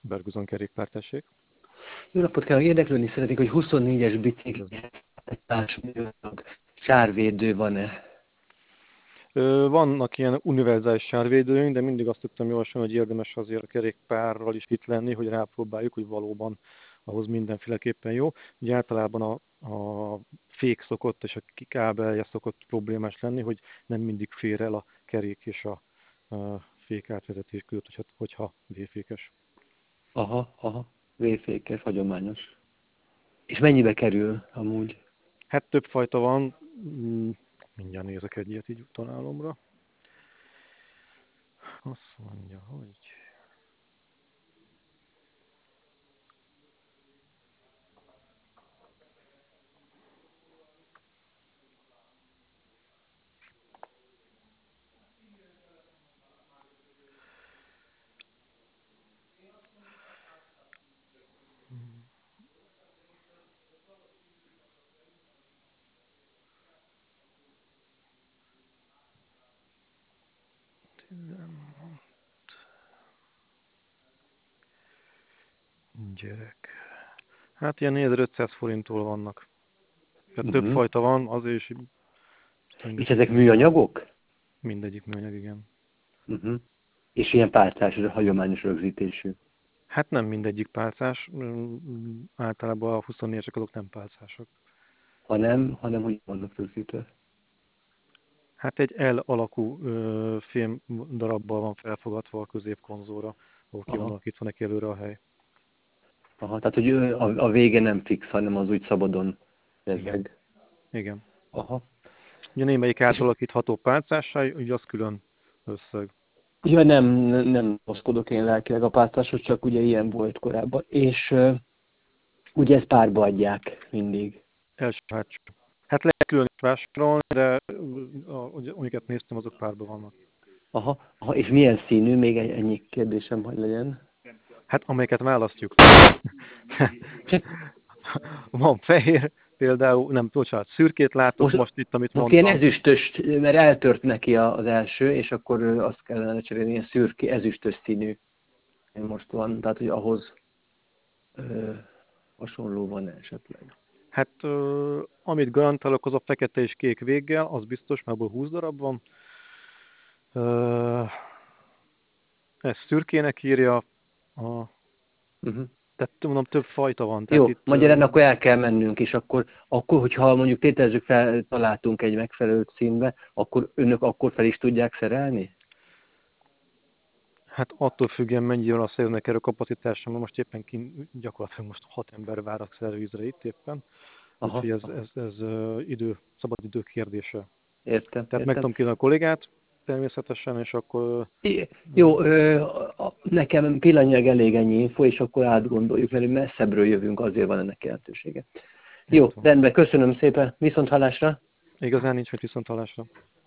Berguzon kerékpártessék. Jó napot kívánok! Érdeklődni szeretnék, hogy 24-es bicikli társműanyag sárvédő van-e? Vannak ilyen univerzális sárvédőink, de mindig azt tudtam javasolni, hogy érdemes azért a kerékpárral is itt lenni, hogy rápróbáljuk, hogy valóban ahhoz mindenféleképpen jó. Ugye általában a fék szokott és a kábelje szokott problémás lenni, hogy nem mindig fér el a kerék és a fék átvezetés között, hogyha V-fékes. Aha, V-fékes, hagyományos. És mennyibe kerül amúgy? Hát több fajta van, mindjárt nézek egy ilyet így találomra. Azt mondja, hogy... Gyerek. Hát ilyen 4500 forinttól vannak. Tehát több fajta van, azért is... És ezek műanyagok? Mindegyik műanyag, igen. És ilyen pálcás, hagyományos rögzítésű? Hát nem mindegyik pálcás, általában a 24-esek azok nem pálcások. Hanem hogy vannak rögzítve? Hát egy L alakú fém darabbal van felfogatva a középkonzolra, ahol ki van alakítva neki előre a hely. Aha, tehát hogy a vége nem fix, hanem az úgy szabadon rezeg. Igen. Aha. Ugye némelyik átalakítható pálcássá, ugye az külön összeg. Ja, nem oszkodok én lelkileg a pálcáshoz, csak ugye ilyen volt korábban. És ugye ezt párba adják mindig. Első hátsó. Hát lehet külön is vásárolni, de amiket néztem, azok párban vannak. Aha, és milyen színű? Még ennyi kérdésem, hogy legyen. Hát amelyiket választjuk. Van fehér, például, nem, bocsánat, szürkét látok most itt, amit mondtam. Ilyen ezüstös, mert eltört neki az első, és akkor azt kellene cserélni, ilyen szürke, ezüstös színű. Most van, tehát hogy ahhoz hasonló van esetleg. Hát amit garantálok, az a fekete és kék véggel, az biztos, mert abból 20 darab van. Ez szürkének írja, tehát mondom, több fajta van. Tehát jó, magyarán akkor el kell mennünk, és akkor hogyha mondjuk tételezzük fel, találtunk egy megfelelő színbe, akkor önök akkor fel is tudják szerelni? Hát attól függően mennyire a szerűnek erő kapacitása, mert most éppen gyakorlatilag most 6 ember vár a szervizre itt éppen. Úgyhogy ez szabad idő kérdése. Értem. Tehát meg tudom kérni a kollégát, természetesen, és akkor... Jó, nekem pillanatnyilag elég ennyi info, és akkor átgondoljuk, mert messzebbről jövünk, azért van ennek jelentősége. Jó, rendben, köszönöm szépen, viszonthallásra! Igazán nincs mit viszonthallásra.